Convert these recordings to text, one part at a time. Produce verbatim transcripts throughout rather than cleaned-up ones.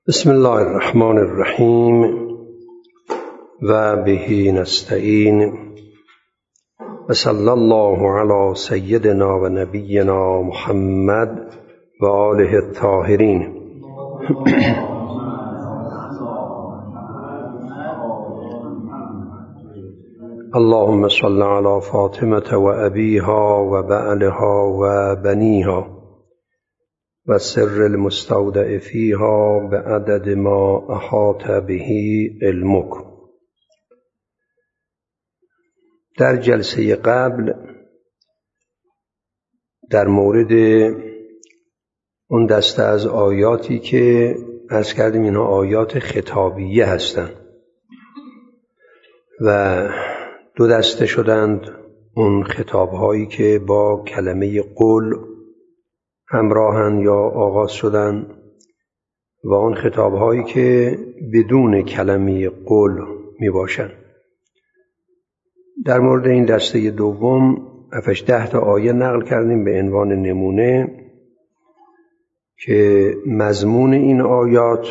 بسم الله الرحمن الرحیم و به نستعین و صلی الله علی سیدنا و نبینا محمد و آله الطاهرین. اللهم صل علی فاطمة و ابیها و بعلها و بنیها و سر المستودع فیها بعدد ما احاط به علمک. در جلسه قبل در مورد اون دسته از آیاتی که عرض کردیم اینها آیات خطابیه هستند و دو دسته شدند، اون خطابهایی که با کلمه قل همراهن یا آغاز شدن و آن خطابهایی که بدون کلمه قل می باشن. در مورد این دسته دوم هفتش ده تا آیه نقل کردیم به عنوان نمونه که مضمون این آیات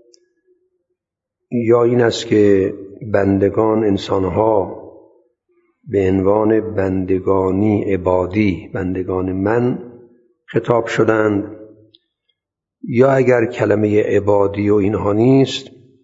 یا این است که بندگان انسانها به عنوان بندگانی عبادی، بندگان من خطاب شدند، یا اگر کلمه عبادی و اینها نیست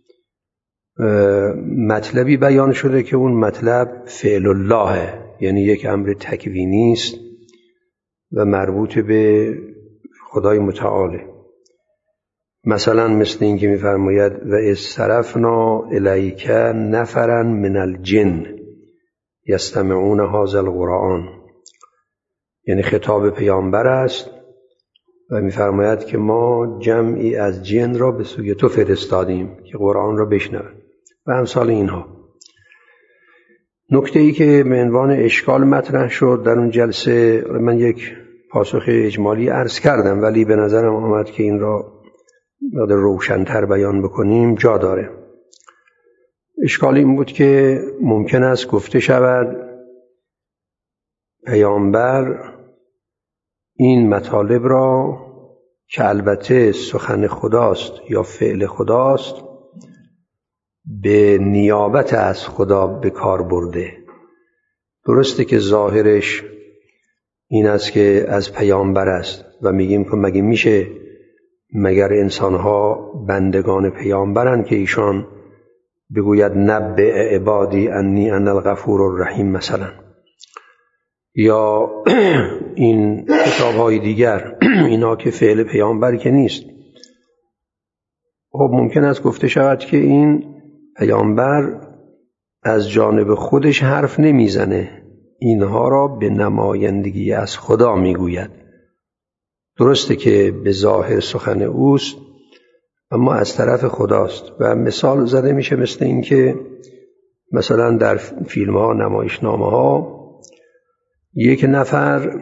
مطلبی بیان شده که اون مطلب فعل الله، یعنی یک امر تکوینی است و مربوط به خدای متعاله. مثلا مثل این که می‌فرماید و اذ صرفنا الیک نفرا من الجن یستمعون هذا القرآن، یعنی خطاب پیامبر است و می‌فرماید که ما جمعی از جن را به سوی تو فرستادیم که قرآن را بشنوند و امثال اینها. نکته‌ای که به عنوان اشکال مطرح شد در اون جلسه، من یک پاسخ اجمالی عرض کردم ولی به نظرم آمد که این را مقدار روشن‌تر بیان بکنیم جا داره. اشکال این بود که ممکن است گفته شود پیامبر این مطالب را که البته سخن خداست یا فعل خداست به نیابت از خدا به کار برده. درسته که ظاهرش این است که از پیامبر است و میگیم که مگه میشه مگر انسانها بندگان پیامبرن که ایشان بگوید نبئ عبادی انی انا الغفور الرحیم مثلا، یا این کتاب‌های دیگر اینا که فعل پیامبر که نیست. خب ممکن است گفته شود که این پیامبر از جانب خودش حرف نمیزنه، اینها را به نمایندگی از خدا میگوید. درسته که به ظاهر سخن اوست اما از طرف خداست و مثال زده میشه مثل این که مثلا در فیلم ها، نمایشنامه ها یک نفر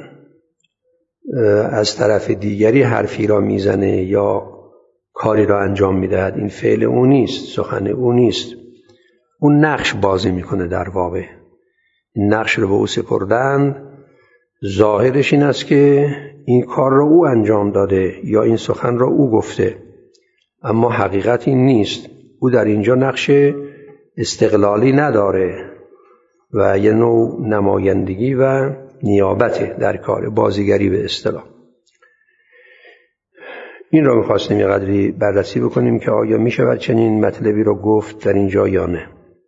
از طرف دیگری حرفی را میزنه یا کاری را انجام میدهد، این فعل او نیست، سخن او نیست، اون نقش بازی میکنه. در واقع این نقش رو به او سپردن، ظاهرش این است که این کار را او انجام داده یا این سخن را او گفته، اما حقیقت این نیست. او در اینجا نقش استقلالی نداره و یه نوع نمایندگی و نیابت در کار، بازیگری به اصطلاح. این را می‌خواستیم یه قدری بررسی بکنیم که آیا می‌شود چنین مطلبی را گفت در اینجا یا نه.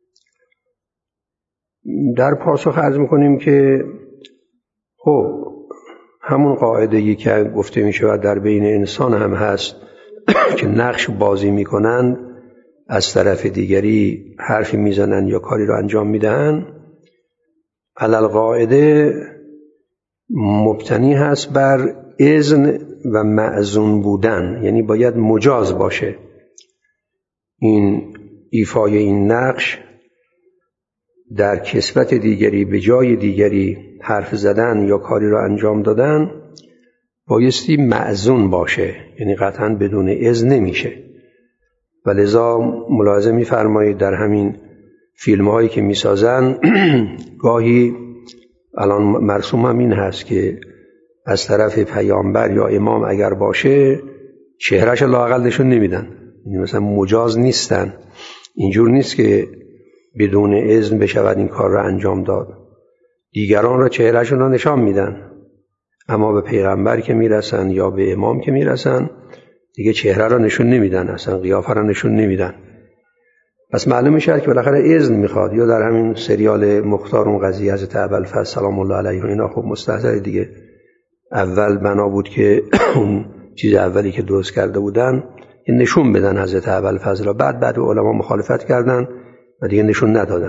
در پاسخ عرض می‌کنیم که خب همون قاعده‌ای که گفته می‌شود در بین انسان هم هست که نقش بازی می‌کنند، از طرف دیگری حرفی می‌زنند یا کاری را انجام می‌دهند، علل قاعده مبتنی هست بر اذن و مأذون بودن، یعنی باید مجاز باشه این ایفای این نقش در کسوت دیگری، به جای دیگری حرف زدن یا کاری را انجام دادن بایستی مأذون باشه، یعنی قطعا بدون اذن نمیشه. و لذا ملاحظه می‌فرمایید در همین فیلم هایی که میسازن گاهی الان مرسوم هم این هست که از طرف پیامبر یا امام اگر باشه چهرهش لااقل نشون نمیدن، یعنی مثلا مجاز نیستن، اینجور نیست که بدون اذن بشود این کار را انجام داد. دیگران را چهرهشون را نشان میدن، اما به پیغمبر که میرسن یا به امام که میرسن دیگه چهره را نشون نمیدن، اصلا قیافه را نشون نمیدن. پس معلوم میشه که بالاخره اذن میخواد. یا در همین سریال مختار اون قضیه حضرت ابوالفضل سلام الله علیه و اینا خب مستحضر دیگه، اول بنا بود که اون چیز اولی که درست کرده بودن نشون بدن حضرت ابوالفضل را، بعد بعد علما مخالفت کردن و دیگه نشون ندادن.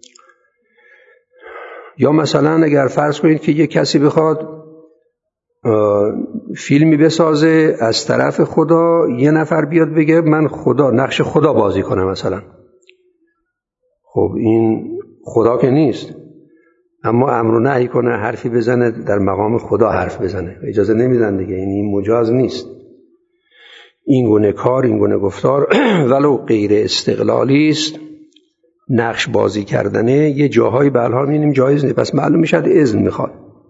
یا مثلا اگر فرض کنید که یک کسی بخواد فیلمی بسازه از طرف خدا، یه نفر بیاد بگه من خدا نقش خدا بازی کنم مثلا، خب این خدا که نیست، اما امر و نهی کنه، حرفی بزنه در مقام خدا حرف بزنه، اجازه نمیدن دیگه. یعنی این مجاز نیست. این گونه کار، این گونه گفتار ولو غیر استقلالی است، نقش بازی کردنه یه جاهایی به هر حال می‌بینیم جایز نیست، پس معلوم میشه اذن میخواد.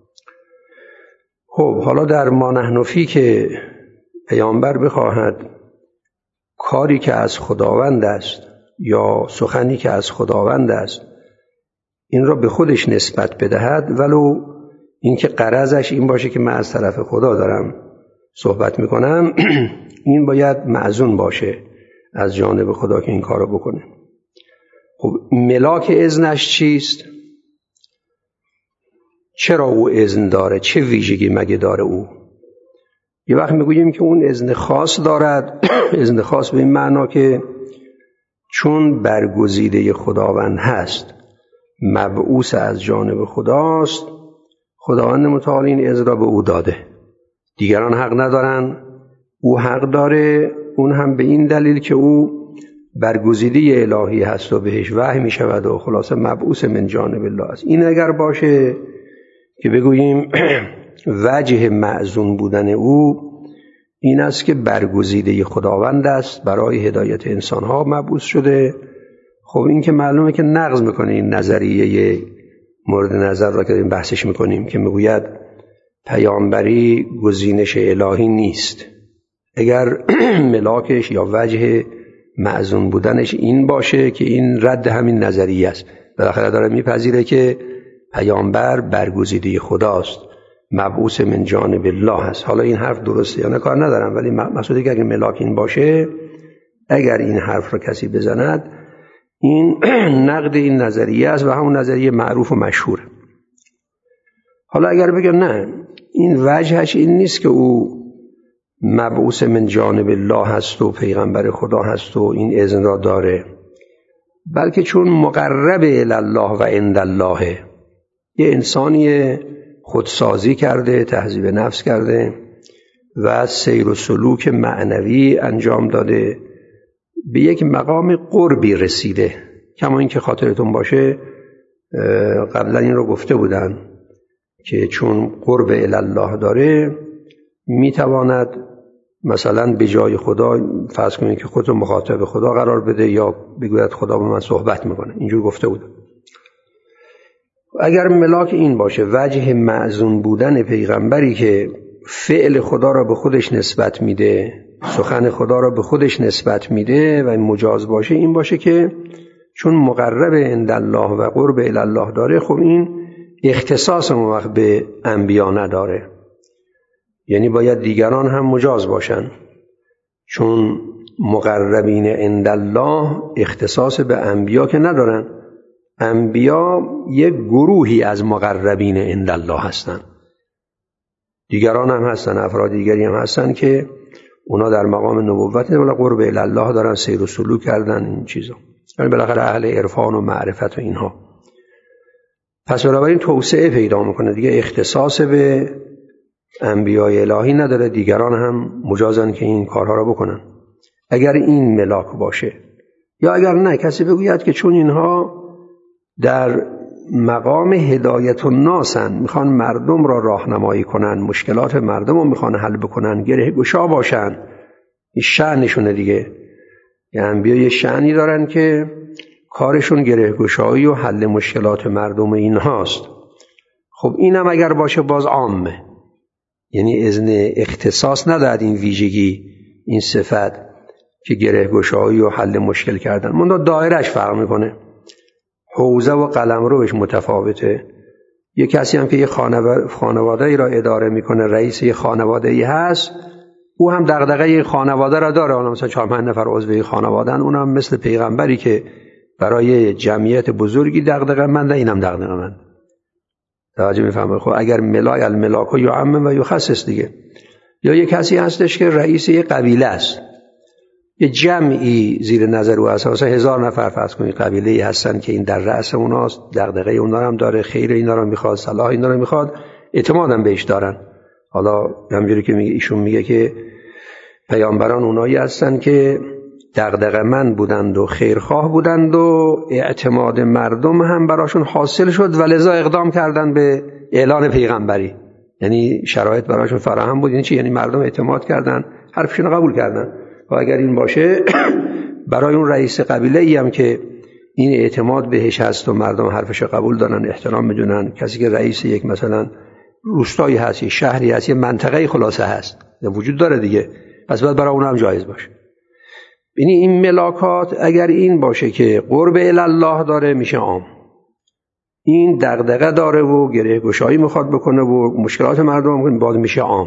خب حالا در ما نحن فی که پیامبر بخواهد کاری که از خداوند است یا سخنی که از خداوند است این را به خودش نسبت بدهد، ولو اینکه غرضش این باشه که من از طرف خدا دارم صحبت میکنم، این باید مأذون باشه از جانب خدا که این کار رو بکنه. خب ملاک اذنش چیست؟ چرا او اذن داره؟ چه ویژگی مگه داره او؟ یه وقت میگوییم که اون اذن خاص دارد. اذن خاص به این معنا که چون برگزیده خداوند هست، مبعوث از جانب خداست، خداوند متعال این اذن را به او داده، دیگران حق ندارن، او حق داره. اون هم به این دلیل که او برگزیده الهی هست و بهش وحی می شود و خلاصه مبعوث من جانب الله است. این اگر باشه که بگوییم وجه مأذون بودن او این است که برگزیده خداوند است، برای هدایت انسانها مبعوث شده. خب این که معلومه که نقض میکنه این نظریه مورد نظر را که داریم بحثش میکنیم که میگوید پیامبری گزینش الهی نیست. اگر ملاکش یا وجه مأذون بودنش این باشه که این رد همین نظریه است، بالاخره داره میپذیره که پیامبر برگزیده خداست، مبعوث من جانب الله است. حالا این حرف درسته یا نه کار ندارم، ولی مقصودی که اگر ملاک این باشه، اگر این حرف را کسی بزند، این نقد این نظریه است و همون نظریه معروف و مشهور. حالا اگر بگم نه، این وجهش این نیست که او مبعوث من جانب الله هست و پیغمبر خدا هست و این اذن را داره، بلکه چون مقرب الی الله و عند الله، یه انسانی خودسازی کرده، تهذیب نفس کرده و سیر و سلوک معنوی انجام داده، به یک مقام قربی رسیده. کما اینکه خاطرتون باشه قبلا این رو گفته بودن که چون قرب الی الله داره میتواند مثلا به جای خدا فرض کنید که خود رو مخاطب خدا قرار بده یا بگوید خدا با من صحبت میکنه، اینجور گفته بودن. اگر ملاک این باشه، وجه مأذون بودن پیغمبری که فعل خدا را به خودش نسبت میده، سخن خدا را به خودش نسبت میده و مجاز باشه، این باشه که چون مقرب عند الله و قرب الی الله داره، خب این اختصاص موقع به انبیا نداره، یعنی باید دیگران هم مجاز باشن، چون مقربین عند الله اختصاص به انبیا که ندارن. انبیا یک گروهی از مقربین عند الله هستن، دیگران هم هستن، افراد دیگری هم هستن که اونا در مقام نبوت ولی قرب الی الله دارن، سیر و سلوک کردن، این چیزا، یعنی بالاخره اهل عرفان و معرفت و اینها. پس بنابراین توسعه پیدا میکنه دیگه، اختصاص به انبیای الهی نداره، دیگران هم مجازن که این کارها را بکنن، اگر این ملاک باشه. یا اگر نه، کسی بگوید که چون اینها در مقام هدایت الناسن، میخوان مردم را راهنمایی کنن، مشکلات مردم رو میخوان حل بکنن، گره گشا باشن، این شأنشونه دیگه. یعنی انبیا یه شأنی دارن که کارشون گره گشایی و حل مشکلات مردم این هاست. خب اینم اگر باشه باز عامه، یعنی اذن اختصاص ندارد این ویژگی، این صفت که گره گشایی و حل مشکل کردن. من دایرش فرق میکنه، حوزه و قلمروش متفاوته. یه کسی هم که یه خانواده ای را اداره میکنه، رئیس یه خانواده ای هست، او هم دغدغه خانواده را داره. حالا مثلا چهار پنج نفر عضو خانواده‌ان، اونم مثل پیغمبری که برای جمعیت بزرگی دغدغه منده، اینم دغدغه مند. توجه میفهمه؟ خب اگر ملاک الملاک و یعمم و یخصص دیگه. یا یه کسی هستش که رئیس یه قبیله است، یه جمعی زیر نظر او هست، مثلا هزار نفر فرض کنید قبیله‌ای هستن که این در رأس اوناست، دغدغه اونا هم داره، خیر اینا رو میخواد، صلاح اینا رو میخواد، اعتمادم بهش دارن. حالا همونجوری که میگه ایشون میگه که پیامبران اونایی هستن که دغدغه‌مند بودند و خیرخواه بودند و اعتماد مردم هم براشون حاصل شد و لذا اقدام کردن به اعلان پیغمبری. یعنی شرایط براشون فراهم بود. یعنی چی؟ یعنی مردم اعتماد کردن، حرفشون قبول کردن. و اگر این باشه برای اون رئیس قبیله ای هم که این اعتماد بهش هست و مردم حرفش قبول دارن، احترام میدونن، کسی که رئیس یک مثلا روستایی هست، یک شهری هست، یک منطقه خلاصه هست، وجود داره دیگه، پس باید برای اون هم جایز باشه. یعنی این ملاکات اگر این باشه که قرب الله داره میشه عام، این دغدغه داره و گره گشایی میخواد بکنه و مشکلات مردم باید میشه عام.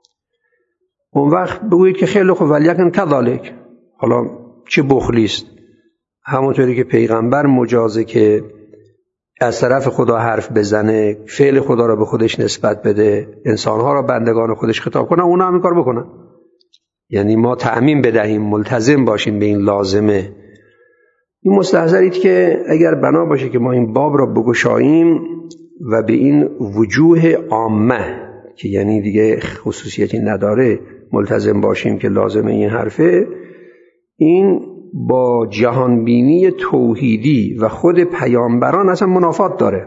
اون وقت بگویید که خیلی خوب ولیکن کذالک، حالا چه بخلیست، همونطوری که پیغمبر مجازه که از طرف خدا حرف بزنه، فعل خدا را به خودش نسبت بده، انسانها را بندگان خودش خطاب کنه، اونا هم این کار بکنن. یعنی ما تعمیم بدهیم، ملتزم باشیم به این لازمه. این مستحضرید که اگر بنا باشه که ما این باب را بگشاییم و به این وجوه عامه که یعنی دیگه خصوصیتی نداره ملتزم باشیم که لازمه این حرفه، این با جهانبینی توحیدی و خود پیامبران اصلا منافات داره.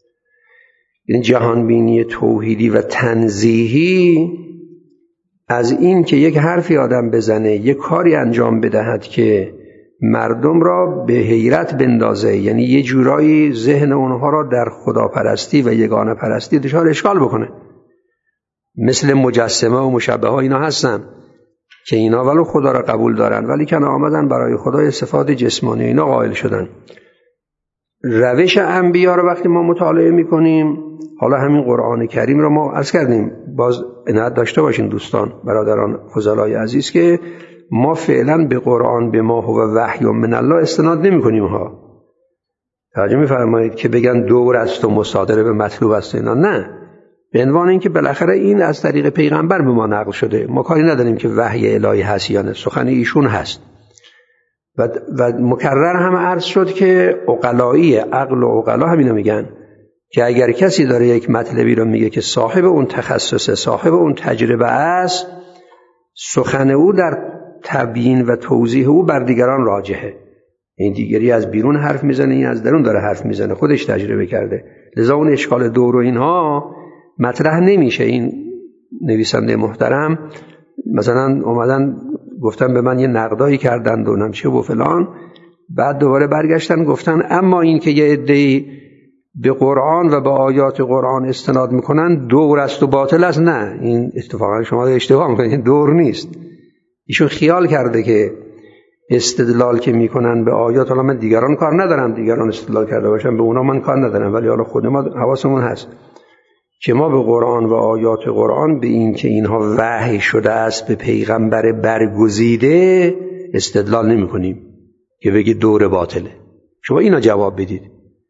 این جهانبینی توحیدی و تنزیهی از این که یک حرفی آدم بزنه، یک کاری انجام بدهد که مردم را به حیرت بندازه، یعنی یه جورایی ذهن اونها را در خداپرستی و یگانه پرستی دچار اشکال بکنه. مثل مجسمه و مشبهه ها اینا هستن که اینا ولو خدا را قبول دارن ولی که آمدن برای خدای صفات جسمانی اینا قائل شدن. روش انبیا رو وقتی ما مطالعه میکنیم، حالا همین قرآن کریم رو ما عرض کردیم، باز عنایت داشته باشین دوستان برادران فضلای عزیز که ما فعلا به قرآن به ما هو وحی من الله استناد نمی کنیم ها. توجه میفرمایید که بگن دور است و مصادره به مطلوب است اینا، نه، به عنوان اینکه بالاخره این از طریق پیغمبر به ما نقل شده، ما کاری نداریم که وحی الهی هست یا نه، سخن ایشون هست. و, و مکرر هم عرض شد که عقلایی عقل و عقلا همینو میگن که اگر کسی داره یک مطلبی رو میگه که صاحب اون تخصص، صاحب اون تجربه است، سخن او در تبیین و توضیح او بر دیگران راجحه. این دیگری از بیرون حرف میزنه، این از درون داره حرف میزنه، خودش تجربه کرده، لذا اون اشکال دور و اینها مطرح نمیشه. این نویسنده محترم مثلا اومدن گفتن به من یه نقدایی کردن و نمیشه و فلان، بعد دوباره برگشتن گفتن اما این که یه عده‌ای به قرآن و به آیات قرآن استناد میکنن دور است و باطل است. نه، این اتفاقا شما اشتباه میکنید، دور نیست. ایشون خیال کرده که استدلال که میکنن به آیات، حالا من دیگران کار ندارم، دیگران استدلال کرده باشن به اونا من کار ندارم، ولی حالا خود ما حواسمون هست که ما به قرآن و آیات قرآن به این که اینها وحی شده است به پیغمبر برگزیده استدلال نمی کنیم که بگی دور باطله. شما اینا جواب بدید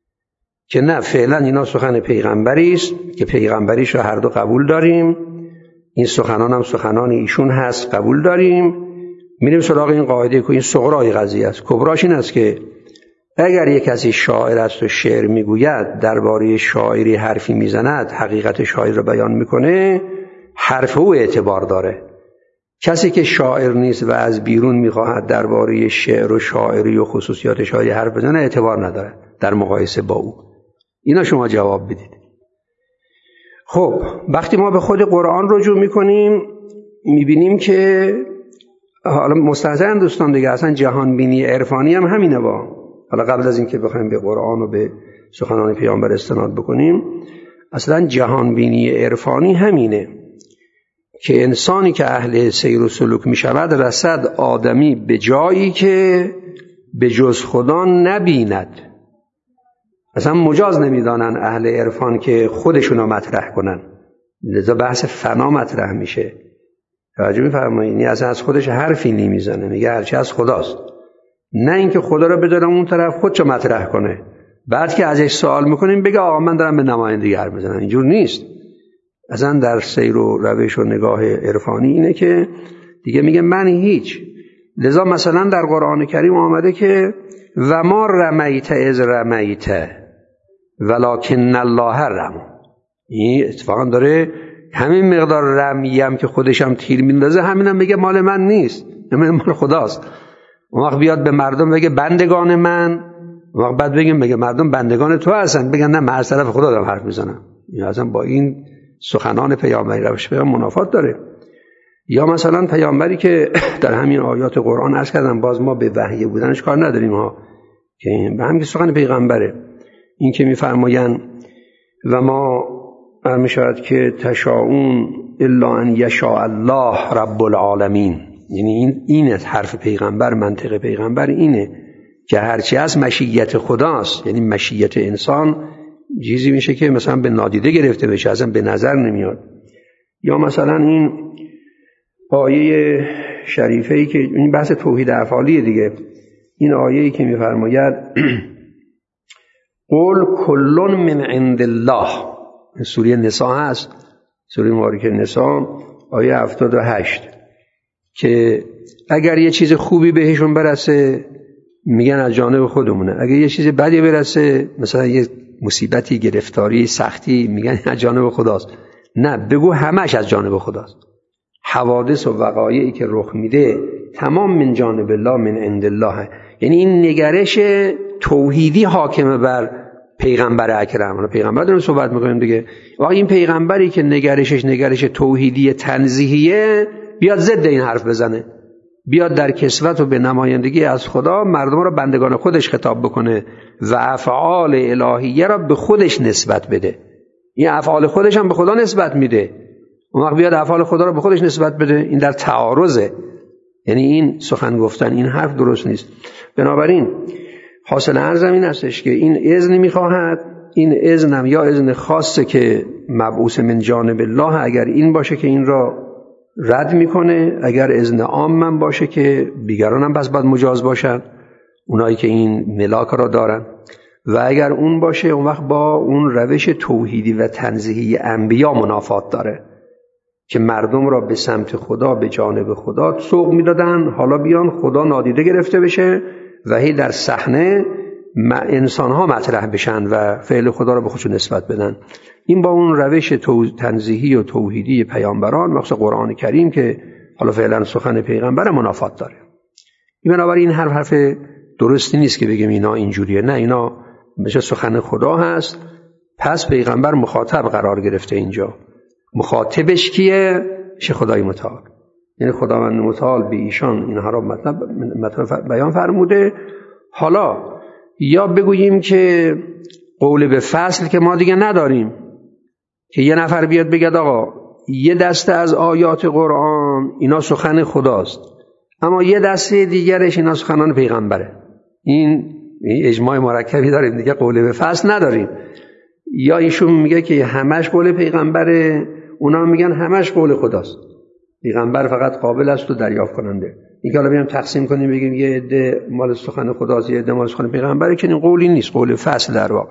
که نه، فعلا اینا سخن پیغمبری است که پیغمبریش رو هر دو قبول داریم، این سخنان هم سخنان ایشون هست قبول داریم، میریم سراغ این قاعده که این صغرای قضیه است. کبراش این است که اگر یک کسی شاعر است و شعر میگوید، درباره شاعری حرفی میزند، حقیقت شاعر رو بیان میکنه، حرف او اعتبار داره. کسی که شاعر نیست و از بیرون میخواهد درباره شعر و شاعری و خصوصیات شاعری حرف بزنه، اعتبار نداره در مقایسه با او. اینا شما جواب بدید. خب وقتی ما به خود قرآن رجوع میکنیم میبینیم که حالا مستحضرن دوستان دیگه، اصلا جهان بینی عرفانی هم همینه. با حالا قبل از اینکه بخوایم به قرآن و به سخنان پیامبر استناد بکنیم، اصلا جهان بینی عرفانی همینه که انسانی که اهل سیر و سلوک می شود رسد آدمی به جایی که به جز خدا نبیند. اصلا مجاز نمیدانن اهل عرفان که خودشونو مطرح کنن، لذا بحث فنا مطرح میشه. توجه می‌فرمایید؟ یعنی اصلا از خودش حرفی نمیزنه، میگه هرچی از خداست، نه اینکه خدا رو بداره اون طرف خودشو مطرح کنه، بعد که ازش سوال میکنیم بگه آقا من دارم به نمایندگی حرف میزنم. اینجور نیست. اصلا در سیر و روش و نگاه عرفانی اینه که دیگه میگه من هیچ. لذا مثلا در قرآن کریم آمده که و ما رمیت از رمیت ولکن الله رمی. این اتفاقا داره همین مقدار رمی هم که خودش هم تیر میندازه همین هم بگه مال من نیست، همین مال خداست. اون وقت بیاد به مردم بگه بندگان من، اون وقت بعد بگیم بگه مردم بندگان تو هستن، بگن نه من از طرف خدا دارم حرف میزنم. این اصلا با این سخنان پیامبری روش پیام منافات داره. یا مثلا پیامبری که در همین آیات قرآن عرض کردم باز ما به وحی بودنش کار نداریم ها، که به همین سخن پیغمبره، این که میفرمایند و ما میشود که تشاؤون الا ان یشاء الله رب العالمین. یعنی این اینه حرف پیغمبر، منطق پیغمبر اینه که هرچی از مشیت خداست. یعنی مشیت انسان چیزی میشه که مثلا به نادیده گرفته بشه، اصلا به نظر نمیاد. یا مثلا این آیه شریفه‌ای که این بحث توحید افعالیه دیگه، این آیه‌ای که میفرماید قل کل من عند الله، سوره نساء هست، سوره مبارکه نساء آیه هفتاد و هشت، که اگر یه چیز خوبی بهشون برسه میگن از جانب خودمونه، اگر یه چیز بدی برسه مثلا یه مصیبتی، گرفتاری، سختی، میگن از جانب خداست. نه، بگو همش از جانب خداست. حوادث و وقایعی که رخ میده تمام من جانب الله من عند الله. یعنی این نگرش توحیدی حاکمه بر پیغمبر اکرم. پیغمبر داریم صحبت میکنیم دیگه. واقعا این پیغمبری که نگرشش نگرش توحیدی تنزیهیه بیاد ضد این حرف بزنه، بیاد در کسوت و به نمایندگی از خدا مردم را بندگان خودش خطاب بکنه و افعال الهیه را به خودش نسبت بده. این افعال خودش هم به خدا نسبت میده، اون وقت بیاد افعال خدا را به خودش نسبت بده. این در تعارضه. یعنی این سخن گفتن، این حرف درست نیست. بنابراین حاصل عرضم این هستش که این اذن میخواهد، این اذنم یا اذن خاصه که مبعوث من جانب الله، اگر این باشه که این را رد میکنه، اگر اذن عام من باشه که دیگران هم پس باید مجاز باشن، اونایی که این ملاک را دارن، و اگر اون باشه اون وقت با اون روش توحیدی و تنزیهی انبیا منافات داره که مردم را به سمت خدا، به جانب خدا سوق میدادن، حالا بیان خدا نادیده گرفته بشه و هی در صحنه انسان ها مطرح بشن و فعل خدا را به خودشون نسبت بدن. این با اون روش تنزیهی و توحیدی پیامبران مخصوص قرآن کریم که حالا فعلا سخن پیغمبر منافات داره. این بنابراین هر حرف درستی نیست که بگیم اینا اینجوریه. نه، اینا مثل سخن خدا هست. پس پیغمبر مخاطب قرار گرفته اینجا. مخاطبش کیه؟ شه خدای متعال. یعنی خداوند متعال به ایشان اینها را مطلب, مطلب بیان فرموده. حالا یا بگوییم که قول به فصل که ما دیگه نداریم، که یه نفر بیاد بگه آقا یه دسته از آیات قرآن اینا سخن خداست، اما یه دسته دیگرش اینا سخنان پیغمبره. این اجماع مرکبی داریم دیگه، قول به فصل نداریم. یا ایشون میگه که همش قول پیغمبره، اونا میگن همش قول خداست، پیغمبر فقط قابل است و دریافت کننده. این که حالا بیام تقسیم کنیم بگیم یه عده مال سخن خداست یه عده مال سخن پیغمبره، که این قولی نیست، قول فصل در واقع.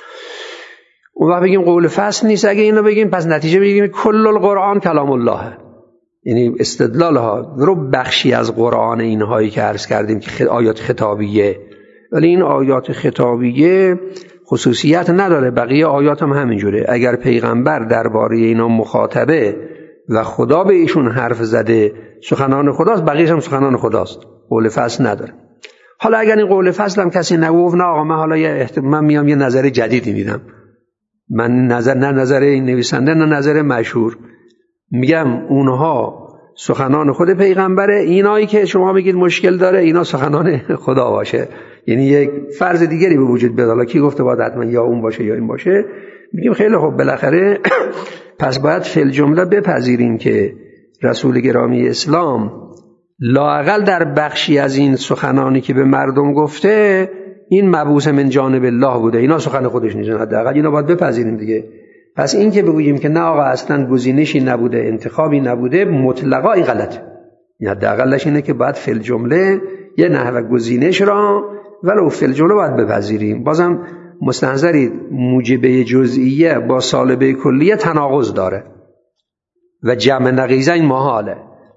اون وقت بگیم قول فصل نیست، اگه اینو بگیم پس نتیجه بگیم کل القرآن کلام الله. یعنی استدلال ها رو بخشی از قرآن اینهایی که عرض کردیم که آیات خطابیه، ولی این آیات خطابیه خصوصیت نداره، بقیه آیات هم همینجوره. اگر پیغمبر درباره اینا مخاطبه و خدا به ایشون حرف زده سخنان خداست، بقیه‌ش هم سخنان خداست، قول فصل نداره. حالا اگر این قول فصل هم کسی نگفت، نه آقا من حالا یه احتمال من میام یه نظر جدیدی میدم، من نظر نه نظر این نویسنده نه نظر مشهور، میگم اونها سخنان خود پیغمبره، اینایی که شما میگید مشکل داره اینا سخنان خدا باشه. یعنی یک فرض دیگری به وجود بیاد. حالا کی گفته باید حتما یا اون باشه یا این باشه؟ میگیم خیلی خب بالاخره پس باید فی الجمله بپذیریم که رسول گرامی اسلام لااقل در بخشی از این سخنانی که به مردم گفته این مبعوث من جانب الله بوده، اینا سخن خودش نیست، حداقل اینا باید بپذیریم دیگه. پس این که بگوییم که نه آقا اصلا گزینشی نبوده، انتخابی نبوده، مطلقا این غلطه. حداقلش اینه که باید فی الجمله یه نحوه گزینش را ولو فی الجمله باید بپذیریم. بازم مستحضرید موجبه جزئیه با سالبه کلیه تناقض داره و جمع نقیضه این محاله.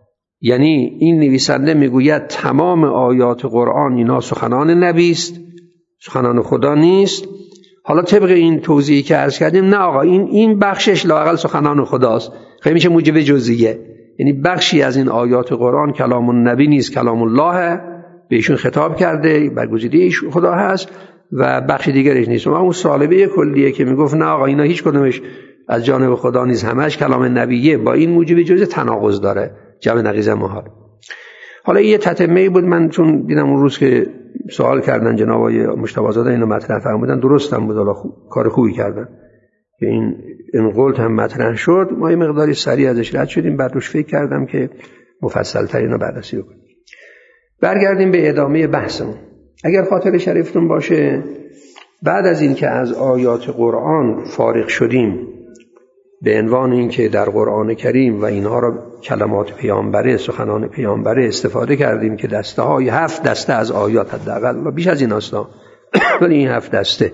یعنی این نویسنده میگوید تمام آیات قرآن اینا سخنان نبی است، سخنان خدا نیست. حالا طبق این توضیحی که عرض کردیم نه آقا این این بخشش لااقل سخنان خداست، خیلی میشه موجب جزئیه. یعنی بخشی از این آیات قرآن کلام النبی نیست، کلام الله، بهشون خطاب کرده، برگزیده خدا هست و بخش دیگرش نیست. اما اون سالبه کلیه که میگفت نه آقا اینا هیچ کدومش از جانب خدا نیست، همش کلام نبیه، با این موجب جزء تناقض داره، جمع نقیضه محال. حالا یه تتمه بود، من چون دیدم اون روز که سوال کردن جناب آقای مجتبی زاده اینو مطرح فرمودن، درستم بود، خوب. کار خوبی کردن که این این قولت هم مطرح شد. ما یه مقداری سریع ازش رد شدیم، بعد روش فکر کردم که مفصل‌تر اینو بررسی کنیم. برگردیم به ادامه بحثمون. اگر خاطر شریفتون باشه بعد از این که از آیات قرآن فارغ شدیم به عنوان این که در قرآن کریم و اینها را کلمات پیامبره، سخنان پیامبره استفاده کردیم که دسته های هفت دسته از آیات حداقل و بیش از این هستا، ولی این هفت دسته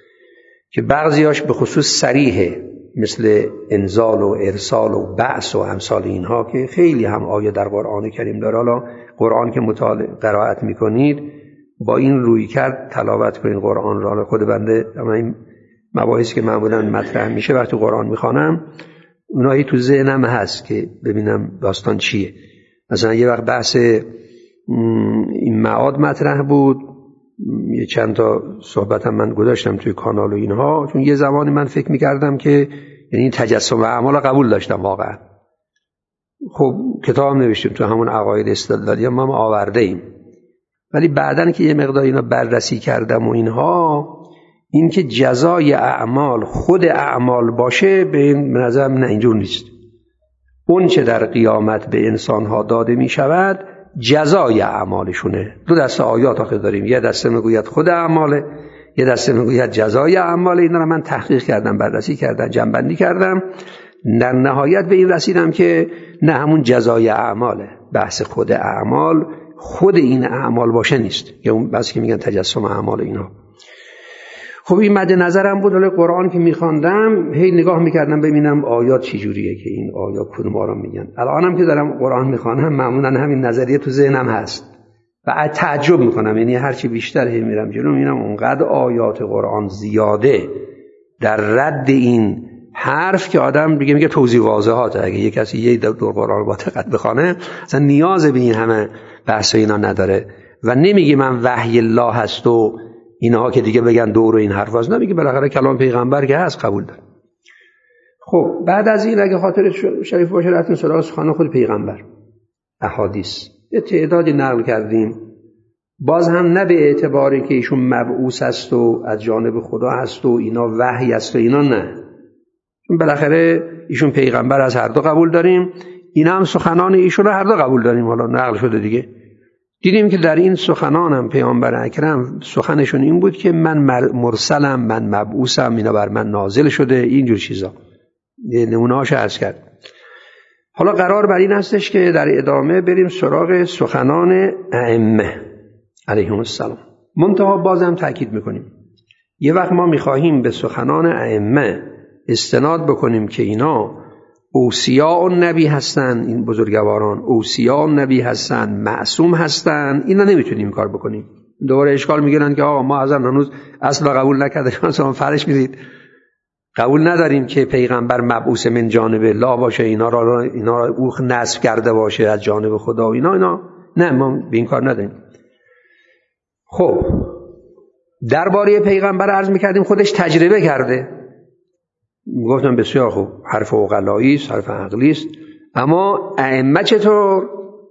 که بعضیاش به خصوص صریحه مثل انزال و ارسال و بعث و امثال اینها که خیلی هم آیه در قرآن کریم داره. حالا قرآن که مطالعه قرائت میکنید با این روی کرد تلاوت کنید قرآن را. خود بنده اما این مباحثی که معمولا مطرح میشه وقتی قرآن میخوانم اونایی تو ذهنم هست که ببینم داستان چیه. مثلا یه وقت بحث این معاد مطرح بود، یه چند تا صحبت هم من گذاشتم توی کانال و اینها، چون یه زمانی من فکر میکردم که یعنی تجسم اعمال قبول داشتم واقعا. خب کتاب نوشتیم تو همون عقاید استدلالی ما هم آورده ایم، ولی بعدن که یه مقدار اینا بررسی کردم و اینها، این که جزای اعمال خود اعمال باشه به نظرم نه، اینجور نیست. اون چه در قیامت به انسانها داده می شود جزای اعمالشونه. دو دسته آیات آخه داریم، یه دسته میگوید خود اعماله، یه دسته میگوید جزای اعماله. اینا رو من تحقیق کردم، بررسی کردم، جمع‌بندی کردم، در نهایت به این رسیدم که نه، همون جزای اعماله. بحث خود اعمال خود این اعمال باشه نیست، یا اون بحثی که میگن تجسم اعمال اینها. خب این مد نظرم بود. ولی قرآن که میخواندم هی نگاه میکردم ببینم آیات چی جوریه که این آیات کدوم رو میگن. الانم که دارم قرآن میخوانم معمولا همین نظریه تو ذهنم هست و تعجب میکنم، یعنی هرچی بیشتر هی میرم جلو میبینم اونقدر آیات قرآن زیاده در رد این حرف که آدم دیگه میگه توضیح واضحات. اگه یک کسی یه دور قرآن با دقت بخونه اصلا نیاز به این همه بحث اینا نداره و نمیگه من وحی الله هست و اینها که دیگه بگن دور و این حرف هست، نمیگه بالاخره کلام پیغمبر که هست قبول داره. خب بعد از این اگه خاطر شریف باشه رفتیم سراغ سخن خود پیغمبر، احادیث یه تعدادی نقل کردیم، باز هم نه به اعتباری که ایشون مبعوث است و از جانب خدا هست و اینا وحی است و اینا، نه، بالاخره ایشون پیغمبر از هر دو قبول داریم، اینا هم سخنان ایشون رو هر دو قبول داریم، حالا نقل شده دیگه. دیدیم که در این سخنان هم پیامبر اکرم سخنشون این بود که من مرسلم، من مبعوثم، اینا بر من نازل شده، اینجور چیزا. یه نمونه‌هاش عرض کرد. حالا قرار بر این هستش که در ادامه بریم سراغ سخنان ائمه علیهم السلام. منتها بازم تاکید میکنیم یه وقت ما میخواهیم به سخنان ائمه استناد بکنیم که اینا اوصیاء النبی هستن، این بزرگواران اوصیاء النبی هستن، معصوم هستن، اینا نمیتونیم این کار بکنیم. دوباره اشکال میگیرن که آقا ما ازم هنوز اصلا قبول نکردیم، شما فرش میدید قبول نداریم که پیغمبر مبعوث من جانب الله باشه، اینا را اینا را او نصب کرده باشه از جانب خدا و اینا اینا نه، ما به این کار نداریم. خب درباره پیغمبر عرض میکردیم خودش تجربه کرده، گفتم بسیار خوب، حرف عقلایی است، حرف عقلی است. اما ائمه چطور؟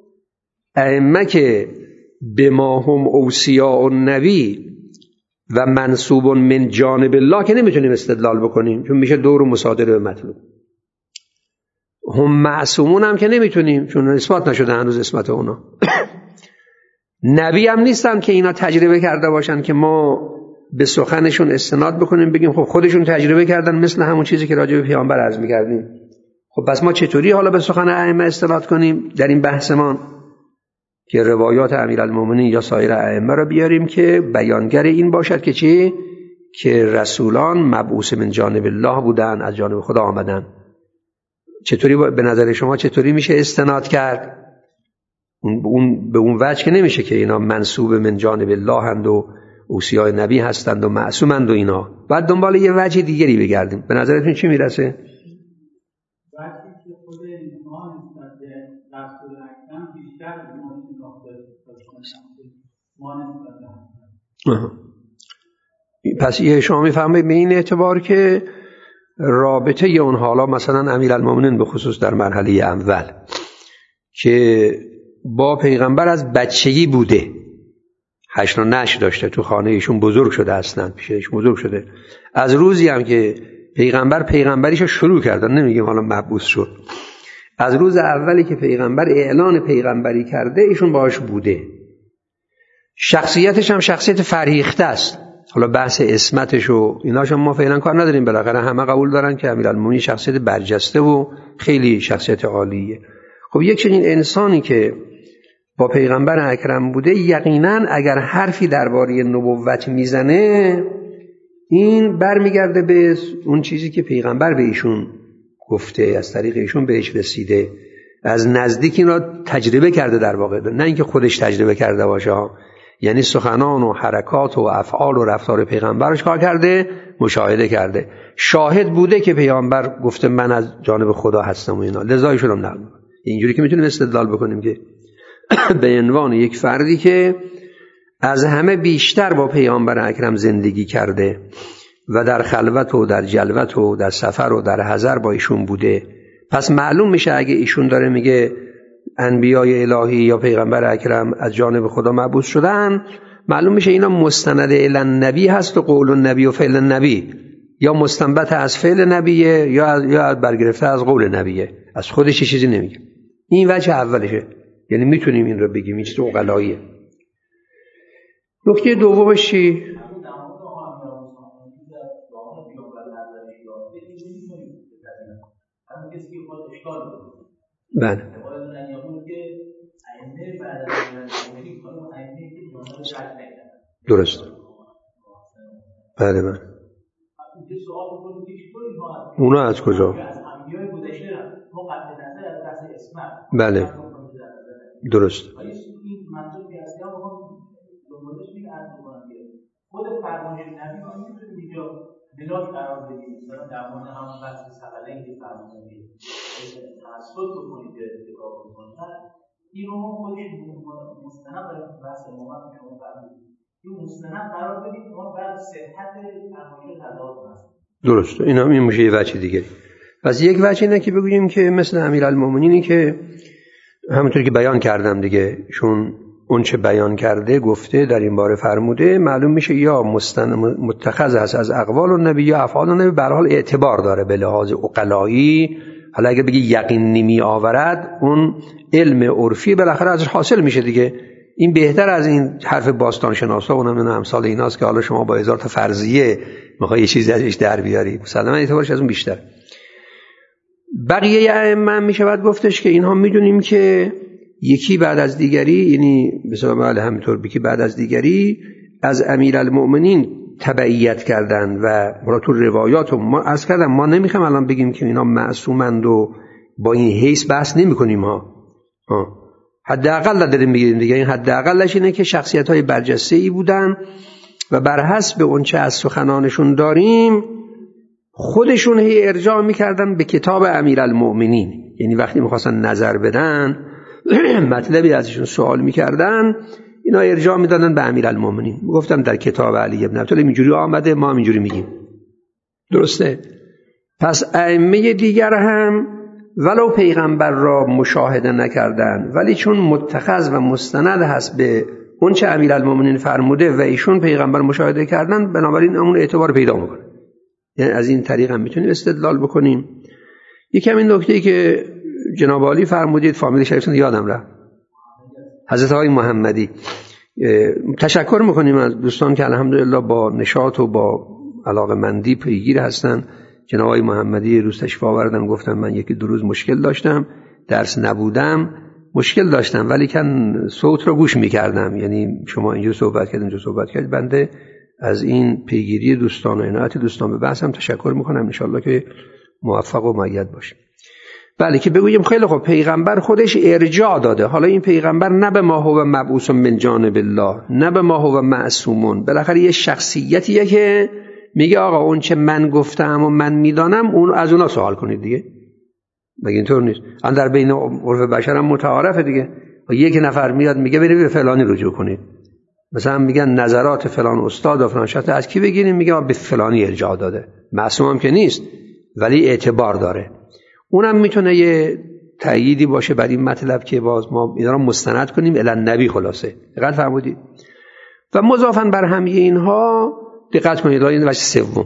ائمه که به ما هم اوصیاء النبی و منسوب من جانب الله که نمیتونیم استدلال بکنیم، چون میشه دور و مصادره به مطلوب. هم معصومون هم که نمیتونیم، چون اثبات نشده هنوز اسمت اونا. نبی هم نیستن که اینا تجربه کرده باشن که ما به سخنشون استناد بکنیم بگیم خب خودشون تجربه کردن، مثل همون چیزی که راجع به پیامبر عرض می‌کردیم. خب پس ما چطوری حالا به سخن ائمه استناد کنیم در این بحثمان که روایات امیرالمومنین یا سایر ائمه را بیاریم که بیانگر این باشد که چی؟ که رسولان مبعوث من جانب الله بودن، از جانب خدا آمدن. چطوری به نظر شما چطوری میشه استناد کرد؟ اون به اون وجه که نمیشه که اینا منسوب من جانب الله هستند و اوصیای نبی هستند و معصومند و اینا. بعد دنبال یه وجه دیگری بگردیم. به نظرتون چی میرسه؟ وقتی که خود ایمان نسبت به رسول اکرم بیشتر ایمان نسبت. پس یه شما میفهمید به این اعتبار که رابطه اون حالا مثلا امیرالمومنین به خصوص در مرحله اول که با پیغمبر از بچگی بوده، حشر و نشر داشته، تو خانه ایشون بزرگ شده، اصلا پیش ایشون بزرگ شده. از روزی هم که پیغمبر پیغمبریشو شروع کرد، نمیگیم حالا مبعوث شد، از روز اولی که پیغمبر اعلان پیغمبری کرده ایشون باهاش بوده. شخصیتش هم شخصیت فرهیخته است. حالا بحث اسمتش و ایناش ما فعلا کار نداریم، بالاخره همه قبول دارن که امیرالمومنین شخصیت برجسته و خیلی شخصیت عالیه. خب یک چنین انسانی که با پیغمبر اکرم بوده، یقینا اگر حرفی درباره نبوت میزنه این برمیگرده به اون چیزی که پیغمبر به ایشون گفته، از طریق ایشون بهش رسیده، از نزدیک این را تجربه کرده در واقع، نه اینکه خودش تجربه کرده باشه. یعنی سخنان و حرکات و افعال و رفتار پیغمبرش کار کرده، مشاهده کرده، شاهد بوده که پیغمبر گفته من از جانب خدا هستم و اینا، لذا ایشون هم نقل. اینجوری که میتونیم استدلال بکنیم که به عنوان یک فردی که از همه بیشتر با پیامبر اکرم زندگی کرده و در خلوت و در جلوت و در سفر و در حضر با ایشون بوده، پس معلوم میشه اگه ایشون داره میگه انبیای الهی یا پیغمبر اکرم از جانب خدا مبعوث شدن، معلوم میشه اینا مستند الی النبی هست و قول النبی و فعل النبی، یا مستنبط از فعل نبیه یا یا برگرفته از قول نبیه، از خودش چیزی نمیگه. این وجه اولشه، یعنی میتونیم این رو بگیم، این چیز عقلاییه. نکته دومش چی؟ بله درست. بله بله. اونا از کجا؟ بله درست. خود فرمایش نبی ما میتونیم اینجا بلاک قرار بدیم، مثلا در مورد همون بحث ثقلین که فرمودید تحصیل بکنید که اتفاق بکنید، این رو خودش مستند برای بحث امامت شما فرمودید، این مستند قرار بدیم ما بعد صحت فرمایش تضاد هست. درست. این هم این میشه یه وجه دیگه. پس یک وجه اینه که بگوییم که مثل امیرالمومنینی که همونطور که بیان کردم دیگه، چون اون چه بیان کرده گفته در این باره فرموده، معلوم میشه یا متخذ هست از اقوال النبی یا افعال النبی، به هر حال اعتبار داره به لحاظ عقلایی. حالا اگه بگی یقین نمی آورد، اون علم عرفی بالاخره ازش حاصل میشه دیگه. این بهتر از این حرف باستان شناسا و نمیدونم امثال ایناست که حالا شما با هزار تا فرضیه میخوای یه چیزی ازش در بیاری، مثلا اعتبارش از اون بیشتر. بقیه ائمه میشه بعد گفتش که اینها میدونیم که یکی بعد از دیگری، یعنی مثلا بله همینطور بکی بعد از دیگری از امیرالمؤمنین تبعیت کردن و برای تو روایات ما از کردن. ما نمیخوام الان بگیم که اینا معصومند و با این حیث بحث نمی کنیم ها. حداقل داریم بگیم دیگه، این حداقلش اینه که شخصیت های برجسته ای بودن و بر حسب اون چه از سخنانشون داریم خودشون هی ارجاع میکردن به کتاب امیرالمؤمنین. یعنی وقتی میخواستن نظر بدن مطلبی ازشون سوال میکردن، اینا ارجاع میدادن به امیرالمؤمنین. گفتم در کتاب علی ابن ابی طالب اینجوری آمده، ما هم اینجوری میگیم. درسته؟ پس ائمه دیگر هم ولو پیغمبر را مشاهده نکردن، ولی چون متخذ و مستند هست به اون چه امیرالمؤمنین فرموده و ایشون پیغمبر مشاهده کردن، بنابراین اون اعتبار پیدا میکنه. یعنی از این طریق هم میتونیم استدلال بکنیم یکی همین نکته‌ای که جناب عالی فرمودید، فامیل شریفتون یادم رفت، حضرت آقای محمدی. تشکر میکنیم از دوستان که الحمدلله با نشاط و با علاقه‌مندی پیگیر هستن. جناب آقای محمدی روز تشریف آوردن، گفتن من یکی دو روز مشکل داشتم، درس نبودم، مشکل داشتم ولی کن صوت رو گوش میکردم، یعنی شما اینجا صحبت کردید اینجا صحبت کردید. بنده از این پیگیری دوستان و عنایت دوستان به بحثم تشکر میکنم، انشالله که موفق و مؤید باشیم. بله که بگوییم خیلی خوب، پیغمبر خودش ارجاع داده. حالا این پیغمبر نه به ما هو مبعوث من جانب الله، نه به ما هو معصومون، بالاخره یه شخصیتیه که میگه آقا اون چه من گفتم و من میدانم اون از اونا سوال کنید دیگه. مگه اینطور نیست؟ الان در بین عرف بشر هم متعارفه دیگه. یک نفر میاد میگه برید به فلانی رجوع کنید، مثلا میگن نظرات فلان استاد و فلان شخص از کی بگیریم؟ میگه به فلانی ارجاع داده. معصوم هم که نیست ولی اعتبار داره. اونم میتونه یه تأییدی باشه بر این مطلب که باز ما اینا رو مستند کنیم الی النبی. خلاصه دقت فرمودید. و مضافاً بر همه اینها دقت کنید، این وجه سوم.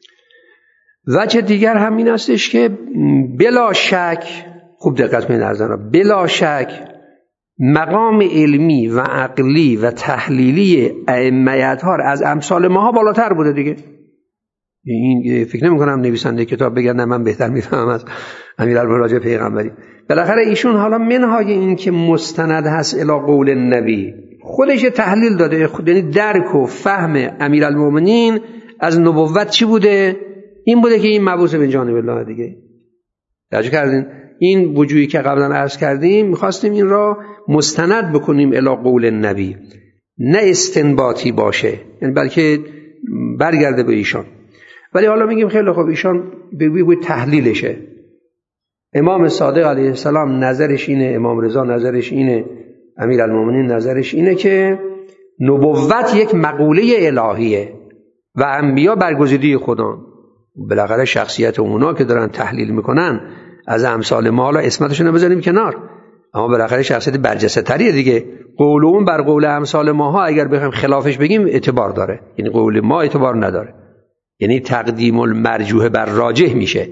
وجه دیگر همین هستش که بلا شک، خوب دقت کنید ارزانا، بلا شک مقام علمی و عقلی و تحلیلی ائمه اطهار از امثال ماها بالاتر بوده دیگه. این فکر نمی کنم نویسنده کتاب بگن نه من بهتر میفهمم از امیرالمومنین راجع پیغمبری. بالاخره ایشون حالا منهای این که مستند هست الی قول النبی، خودش تحلیل داده، خود یعنی درک و فهم امیرالمومنین از نبوت چی بوده؟ این بوده که این مبعوث من جانب الله دیگه. توجه کردین؟ این وجوهی که قبلا عرض کردیم میخواستیم این را مستند بکنیم الی قول النبی، نه استنباطی باشه، یعنی بلکه برگرده به ایشان. ولی حالا میگیم خیلی خوب ایشان بگوی تحلیلشه. امام صادق علیه السلام نظرش اینه، امام رضا نظرش اینه، امیرالمومنین نظرش اینه که نبوت یک مقوله الهیه و انبیا برگزیده خدا. بالاخره شخصیت اونا که دارن تحلیل میکنن از امثال ما، حالا اسمتشون رو بذاریم کنار، اما بالاخره شخصیت برجسته تریه دیگه. قول اون بر قول امثال ماها اگر بخوایم خلافش بگیم اعتبار داره، یعنی قول ما اعتبار نداره، یعنی تقدیم المرجوح بر راجح میشه.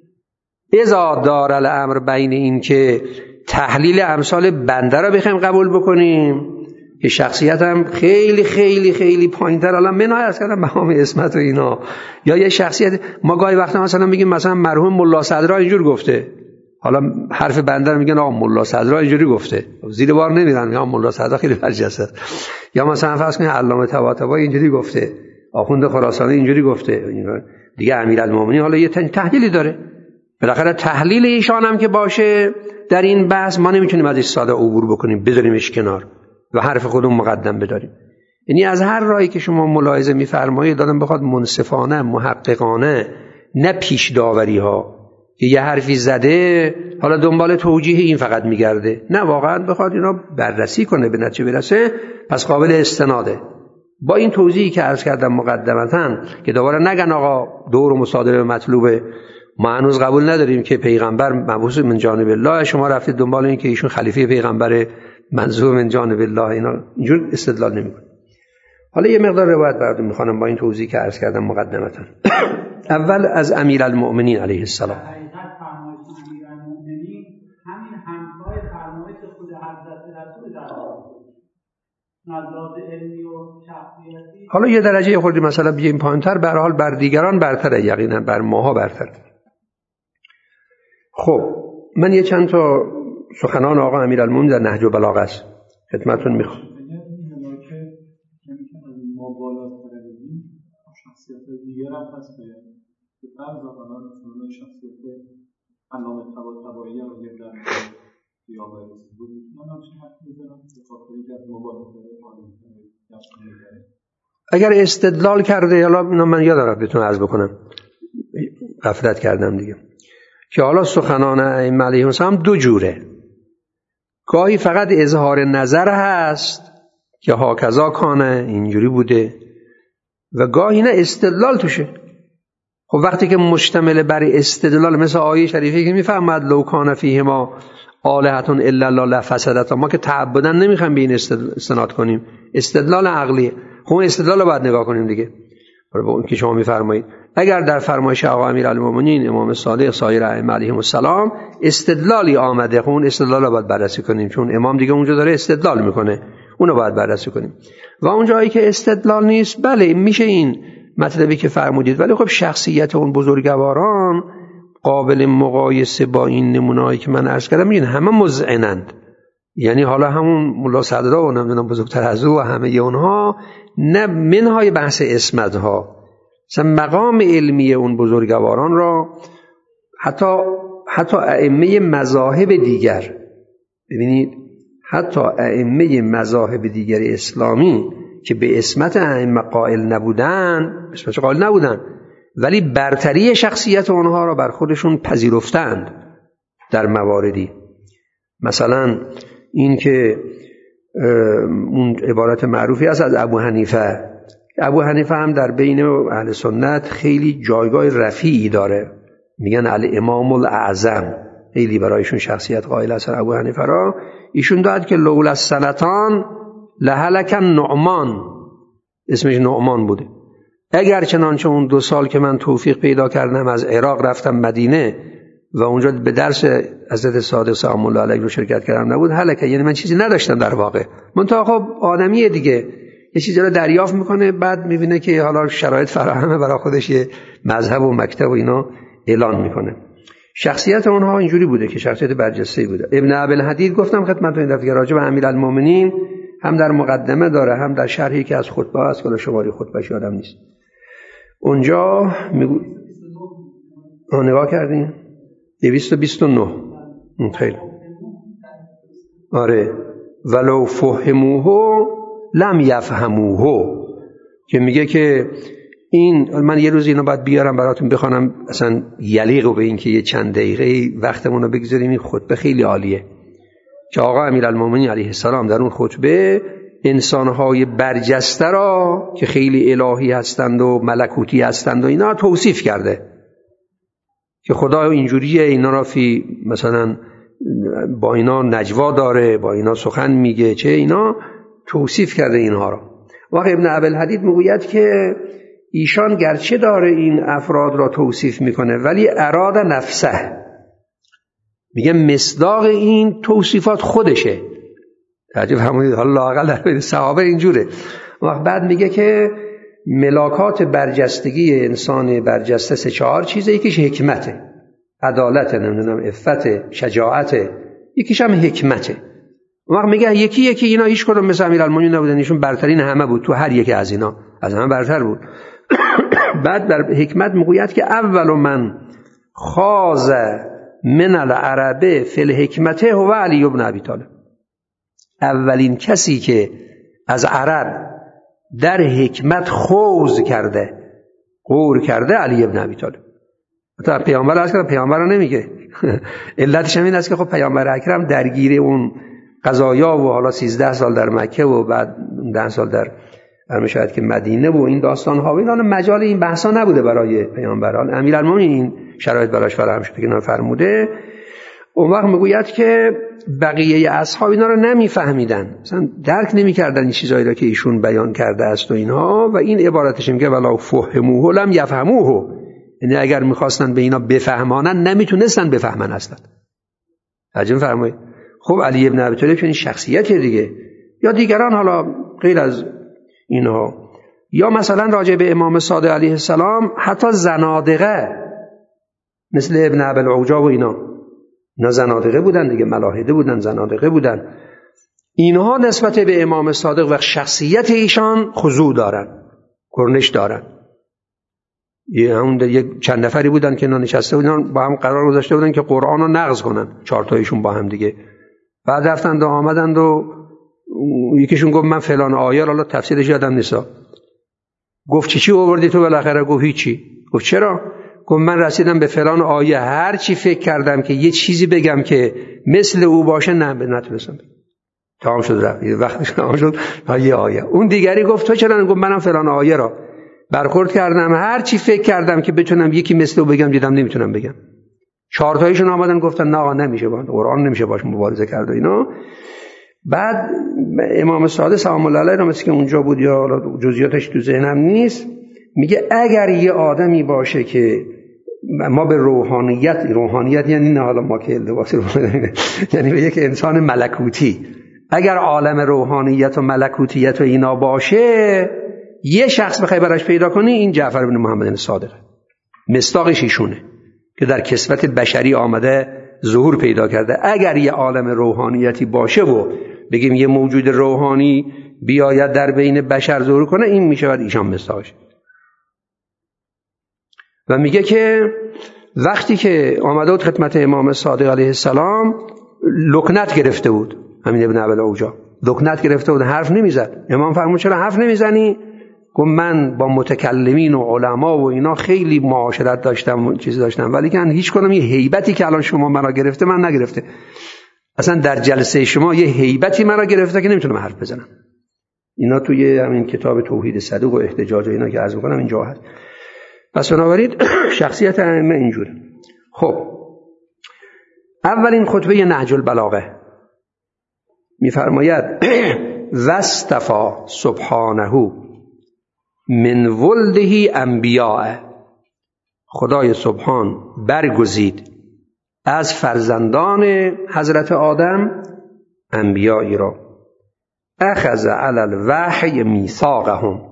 اذا دار الامر بین این که تحلیل امثال بنده را بخوایم قبول بکنیم که شخصیت هم خیلی خیلی خیلی پایین‌تر، الان منهای از کردم مقام اسمت و اینا، یا یه شخصیت ما گاهی وقتا مثلا میگیم مثلا مرحوم ملا صدرا اینجور گفته، حالا حرف بنده رو میگن آقا ملا صدرا اینجوری گفته، زیر بار نمیرن میگن ملا صدرا خیلی برجسته است. یا مثلا فرض کنید علامه طباطبایی اینجوری گفته، آخوند خراسانی اینجوری گفته دیگه. امیرالمومنین حالا یه تحلیلی داره، بالاخره تحلیل ایشان هم که باشه در این بحث ما نمیتونیم ازش ساده عبور بکنیم بذاریمش کنار و حرف خودمون مقدم بداریم. یعنی از هر راهی که شما ملاحظه می‌فرمایید دادم بخواد منصفانه محققانه، نه پیش داوری ها که یه حرفی زده حالا دنبال توجیه این فقط میگرده، نه واقعا بخواد اینا بررسی کنه به نتیجه برسه، پس قابل استناده. با این توضیحی که عرض کردم مقدمتاً که دوباره نگن آقا دور و مصادره مطلوبه، ما هنوز قبول نداریم که پیغمبر مبعوث من جانب الله، شما رفتید دنبال این که ایشون خلیفه پیغمبر منظور من جانب الله، اینا اینجور استدلال نمی‌کنه. حالا یه مقدار روایت براتون می‌خوام با این توضیحی که عرض کردم مقدمتاً. اول از امیرالمؤمنین علیه السلام. حالا یه درجه خودی مثلا بیایم پایین‌تر، به هر حال بر دیگران برتره، یقینا بر ماها برتره. خب من یه چند تا سخنان آقا امیرالمومنین در نهج البلاغه است خدمتتون میخوام. ما بالاتر بگیم شخصیت دیگر هم هست که بعض زبانان مثلا شخصیت علامه طباطبایی یا در قیامت بود میتونم همچین حرف بزنم به خاطری که از مبالغه اگر استدلال کرده، حالا من یادم رفت بهتون عرض بکنم، غفلت کردم دیگه، که حالا سخنان ائمه علیهم السلام دو جوره. گاهی فقط اظهار نظر هست که هاکذا کانه، اینجوری بوده، و گاهی نه استدلال توشه. خب وقتی که مشتمل بر استدلال، مثل آیه شریفی که میفهمد لو کان فیهما آلهة الا الله لفسدتا، ما که تعبداً نمیخوایم به این استناد کنیم، استدلال عقلیه. خب استدلال رو باید نگاه کنیم دیگه. برای اون که شما میفرمایید اگر در فرمایش آقا امیرالمومنین امام صادق سایر ائمه علیهم السلام استدلالی آمده، اون استدلال رو باید بررسی کنیم، چون امام دیگه اونجا داره استدلال میکنه، اونو باید بررسی کنیم. و اون جایی که استدلال نیست، بله میشه این مطلبی که فرمودید، ولی خب شخصیت اون بزرگواران قابل مقایسه با این نمونه‌ای که من عرض کردم، این همه مذعنند. یعنی حالا همون ملا صدرا و نمیدونم بزرگتر از او و همه اونها، نه منهای بحث اسمت ها، مثلا مقام علمی اون بزرگواران را حتی حتی ائمه مذاهب دیگر، ببینید حتی ائمه مذاهب دیگر اسلامی که به اسمت ائمه قائل نبودن، اسمت قائل نبودن، ولی برتری شخصیت اونها را بر خودشون پذیرفتند در مواردی. مثلا این که اون عبارت معروفی است از ابو حنیفه، ابو حنیفه هم در بین اهل سنت خیلی جایگاه رفیعی داره، میگن الامام الاعظم، خیلی برایشون شخصیت قائل است ابو حنیفه را. ایشون داد که لولا السنتان لهلک نعمان، اسمش نعمان بوده، اگر چنانچه اون دو سال که من توفیق پیدا کردم از عراق رفتم مدینه و اونجا به درس حضرت صادق سلام الله علیه رو شرکت کردم نبود، هلکه، یعنی من چیزی نداشتم در واقع. منتها خب آدمیه دیگه، یه چیزی رو دریافت میکنه، بعد میبینه که حالا شرایط فراهمه، برای خودش یه مذهب و مکتب و اینا اعلان میکنه. شخصیت اونها اینجوری بوده که شخصیت برجسته‌ای بوده. ابن ابوالحدید گفتم خدمتتون این دفعه راجع به امیرالمومنین هم در مقدمه داره، هم در شرحی که از خطبه است که شماری خطبهش یادم نیست. اونجا میگو نگاه کردین دویست و بیست و نه. خیلی آره، ولو فهموه لم یفهموه، که میگه که این، من یه روز اینو باید بیارم براتون بخوانم، اصلا یلیق به این که یه چند دقیقه وقتمون رو بگذاریم. این خطبه خیلی عالیه که آقا امیرالمومنین علیه السلام در اون خطبه انسانهای برجسته را که خیلی الهی هستند و ملکوتی هستند و اینا توصیف کرده، که خدا اینجوریه، اینا را فی مثلا با اینا نجوا داره، با اینا سخن میگه، چه اینا توصیف کرده اینها را. وقت ابن ابوالحدید میگوید که ایشان گرچه داره این افراد را توصیف میکنه، ولی اراد نفسه، میگه مصداق این توصیفات خودشه. تعجب فرمودید، حالا لااقل در بین صحابه اینجوره. وقت بعد میگه که ملاکات برجستگی انسان برجسته سه چهار چیزه، یکیش حکمته، عدالت، نمیدونم عفت، شجاعت، یکیش هم حکمته. وقت میگه یکی یکی اینا هیچ کدوم مثل امیرالمومنین نبودن، ایشون برترین همه بود، تو هر یکی از اینا از همه برتر بود. بعد در حکمت میگوید که اول من خاض من العربه فی الحکمته هو علی بن ابی طالب، اولین کسی که از عرب در حکمت خوض کرده، غور کرده، علی بن ابی طالب. تا پیامبر عرض کردم، پیامبر رو نمیگه. علتش هم این است که خب پیامبر اکرم درگیر اون قضایا و حالا سیزده سال در مکه و بعد ده سال در شاید که مدینه و این داستان ها و اینا، مجال این بحثا نبوده برای پیامبران. امیرالمومنین این شرایط براش فراهم شده که اینا فرموده. اون وقت میگوید که بقیه اصحاب اینا رو نمیفهمیدن، مثلا درک نمیکردن این چیزایی را که ایشون بیان کرده است و اینها، و این عبارتش میگه ولا فهموه لم یفهموه، یعنی اگر میخواستن به اینا بفهمانن نمیتونستن بفهمن اصلا. عجب فرمایید. خب علی ابن ابی طالب چون شخصیت دیگه، یا دیگران حالا غیر از اینها، یا مثلا راجع به امام صادق علیه السلام حتی زنادقه مثل ابن ابی العوجا و اینا، اینا زنادقه بودن دیگه، ملاحده بودن، زنادقه بودن. اینها نسبت به امام صادق و شخصیت ایشان خضوع دارن، کرنش دارن. یه همون یک چند نفری بودن که اینا نشسته بودن، با هم قرار گذاشته بودن که قرآن رو نقض کنن، چهار تایشون با هم دیگه. بعد رفتند و آمدند و یکیشون گفت من فلان آیه، حالا تفسیرش یادم نیست، گفت چی چی آوردی تو؟ بالاخره گفت هیچی. گفت چرا؟ گفت من رسیدم به فلان آیه، هر چی فکر کردم که یه چیزی بگم که مثل او باشه، نه نتونستم. تمام شد، رفت وقتش تمام شد تا یه آیه. اون دیگری گفت تو چرا؟ گفت منم فلان آیه را برخورد کردم، هر چی فکر کردم که بتونم یکی مثل او بگم، دیدم نمیتونم بگم. چهار تایشون آمدن گفتن نه آقا نمیشه، با قرآن نمیشه باش مبارزه کرد و اینا. بعد امام صادق سلام الله علیه را مثل که اونجا بود، یا جزئیاتش تو ذهنم نیست، میگه اگر یه آدمی باشه که ما به روحانیت، روحانیت یعنی نه حالا ما که لباس روحانیت، یعنی به یک انسان ملکوتی، اگر عالم روحانیت و ملکوتیت و اینا باشه یه شخص بخوای براش پیدا کنی، این جعفر بن محمد صادق مصداقش ایشونه که در کسوت بشری آمده ظهور پیدا کرده. اگر یه عالم روحانیتی باشه و بگیم یه موجود روحانی بیاید در بین بشر ظهور کنه، این میشود ایشان مصداقش. و میگه که وقتی که آمده بود خدمت امام صادق علیه السلام لکنت گرفته بود، همین ابن ابی اوجا لکنت گرفته بود، حرف نمیزد. امام فرمود چرا حرف نمیزنی؟ گفت من با متکلمین و علما و اینا خیلی معاشرت داشتم، چیزی داشتم، ولی که هیچ کنم یه هیبتی که الان شما منو گرفته من نگرفته. اصلا در جلسه شما یه هیبتی منو گرفته که نمیتونم حرف بزنم. اینا توی همین کتاب توحید صدوق و احتجاج و اینا که عرض می‌کنم اینجا هست. پس بنابراین شخصیت ائمه اینجوره. خب اولین خطبه نهج البلاغه میفرماید واصطفی سبحانه من ولده انبیاء، خدای سبحان برگزید از فرزندان حضرت آدم انبیایی را. اخذ علی الوحی میثاقهم،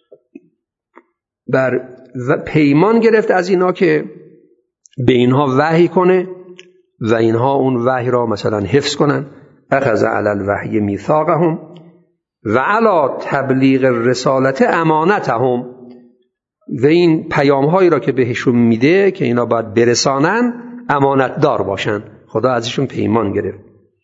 بر پیمان گرفت از اینا که به اینها وحی کنه و اینها اون وحی را مثلا حفظ کنن. اخذ علی الوحی میثاقهم و علی تبلیغ الرسالت امانتهم، و این پیام هایی را که بهشون میده که اینا باید برسانن امانت دار باشن، خدا ازشون پیمان گرفت.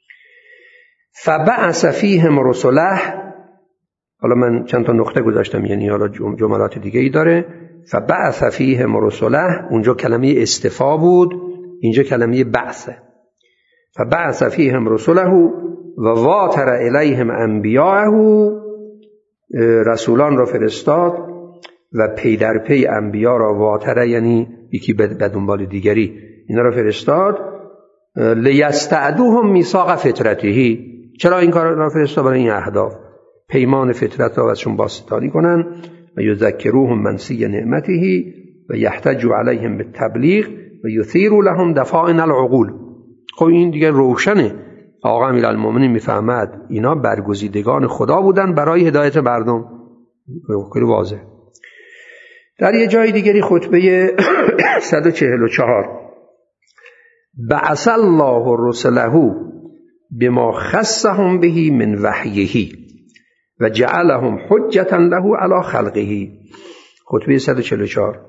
فبعث فیهم رسله، حالا من چند تا نقطه گذاشتم یعنی حالا جملات دیگه ای داره. فبعث فیهم رسله، اونجا کلمه استفا بود، اینجا کلمه بعثه. فبعث فیهم رسله و واتر الیهم انبیاءه، رسولان را فرستاد و پی در پی انبیا را، واتره یعنی یکی به دنبال دیگری، اینا را فرستاد. لیستعدوهم میثاق فطرته، چرا این کار را فرستاد؟ برای این اهداف، پیمان فطرت را ازشون باستانی کنن و یذکروهم منسی نعمته و یحتجوا علیهم بالتبلیغ و یثیروا لهم دفائن العقول. خب این دیگه روشنه، آقا امیرالمومنین میفهمد اینا برگزیدگان خدا بودن برای هدایت مردم، خیلی واضح. در یه جای دیگری خطبه صد و چهل و چهار بعث الله رسله بما خصهم به من وحیه و جعلهم حجة له علی خلقه. خطبه صد و چهل و چهار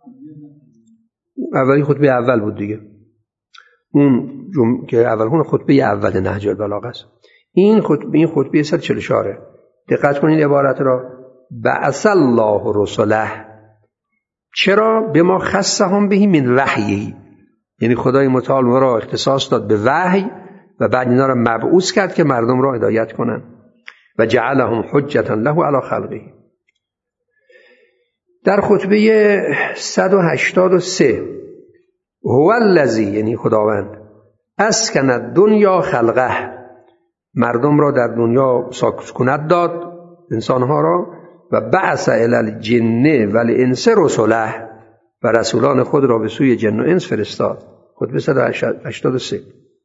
اولی خطبه اول بود دیگه، اون جم... که اول اون خطبه اول نهج البلاغه است. این خطبه این خطبه صد و چهل و چهار. دقت کنید عبارت را، بعث الله رسله، چرا؟ به ما خصهم به من وحیه، یعنی خدای متعال ما را اختصاص داد به وحی و بعد اینا را مبعوث کرد که مردم را هدایت کنن. و جعلهم حجة له علی خلقه. در خطبه صد و هشتاد و سه هو الذی، یعنی خداوند، اسکن الدنیا خلقه، مردم را در دنیا سکونت داد، انسانها را. و بعث الی الجن و الانس رسله، و رسولان خود را به سوی جن و انس فرستاد. خطبه صد و هشتاد و سه.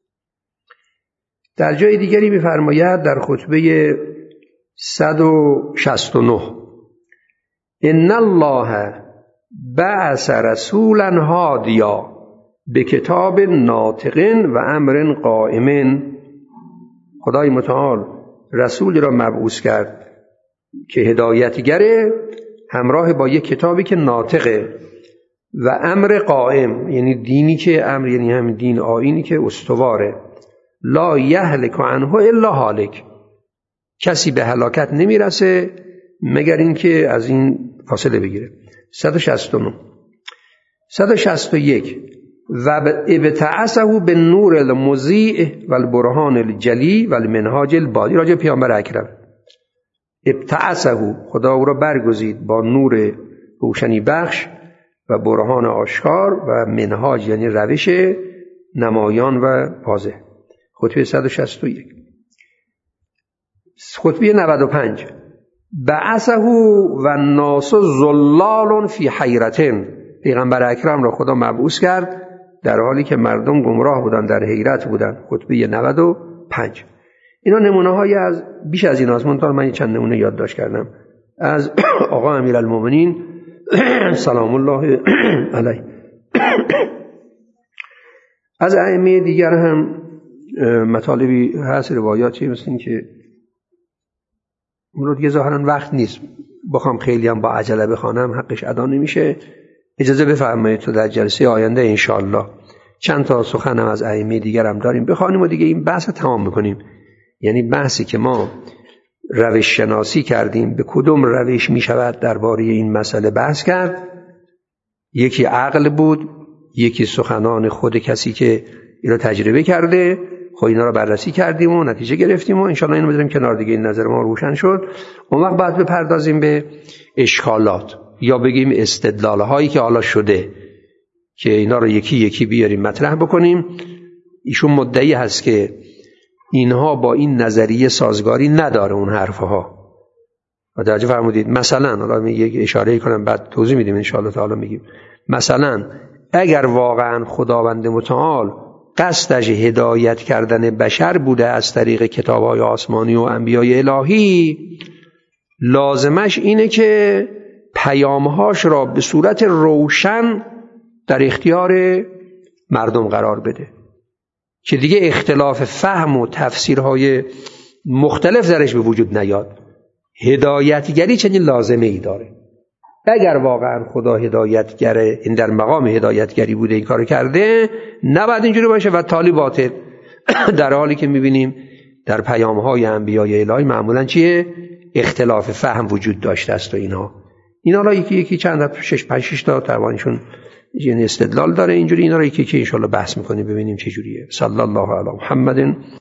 در جای دیگری می‌فرماید در خطبه صد و شصت و نه ان الله بعث رسولا هادیا به کتاب ناطق و امر قائم، خدای متعال رسول را مبعوث کرد که هدایتگره، همراه با یک کتابی که ناطقه و امر قائم، یعنی دینی که امر یعنی همین دین آیینی که استواره. لا یهلک عنه الا هالک، کسی به هلاکت نمیرسه مگر اینکه از این فاصله بگیره. صد و شصت و نه. صد و شصت و یک و ابتعثه بالنور المضیء والبرهان الجلی والمنهاج البادی، راجع پیامبر اکرم. ابتعثه، خدا او را برگزید با نور روشنی بخش و برهان آشکار و منهاج یعنی روش نمایان و واضح. خطبه صد و شصت و یک. خطبه نود و پنج بعثه و الناس ضلال فی حیرة، پیغمبر اکرم را خدا مبعوث کرد در حالی که مردم گمراه بودن، در حیرت بودن. خطبه نود و پنج. اینا نمونه های از بیش از این هاست، من چند نمونه یادداشت کردم از آقا امیرالمومنین سلام الله علیه. از ائمه دیگر هم مطالبی هست، روایاتی مثل این که اون دیگه ظاهرا وقت نیست بخوام خیلی هم با عجله بخوانم، حقش ادا نمیشه. اجازه بفرمایید تو در جلسه آینده انشاءالله چند تا سخنم از ائمه دیگر هم داریم بخوانیم و دیگه این بحث رو تمام بکنیم. یعنی بحثی که ما روش شناسی کردیم، به کدوم روش می شود درباره این مسئله بحث کرد. یکی عقل بود، یکی سخنان خود کسی که اینو تجربه کرده. خب اینا رو بررسی کردیم و نتیجه گرفتیم و انشاءالله اینو بذاریم کنار دیگه. این نظر ما روشن شد. اون وقت بعد بپردازیم به اشکالات یا بگیم استدلال هایی که حالا شده که اینا رو یکی یکی بیاریم مطرح بکنیم. ایشون مدعی هست که اینها با این نظریه سازگاری نداره اون حرفها. متوجه فرمودید؟ مثلا حالا می یک اشاره کنم بعد توضیح میدیم ان شاء الله تعالی. میگیم مثلا اگر واقعا خداوند متعال قصدش هدایت کردن بشر بوده از طریق کتاب‌های آسمانی و انبیای الهی، لازمش اینه که پیام‌هاش را به صورت روشن در اختیار مردم قرار بده که دیگه اختلاف فهم و تفسیرهای مختلف درش به وجود نیاد. هدایتگری چنین لازمه ای داره. اگر واقعا خدا هدایتگره، این در مقام هدایتگری بوده این کارو کرده، نباید اینجوری باشه و تالی باطل. در حالی که میبینیم در پیام‌های انبیای الهی معمولا چیه؟ اختلاف فهم وجود داشته است و اینها اینا را یکی یکی چند شش پنج شش تا توانشون یعنی استدلال داره اینجوری. اینا را یکی یکی ان شاء الله بحث می‌کنیم ببینیم چه جوریه. صلی الله علی محمد.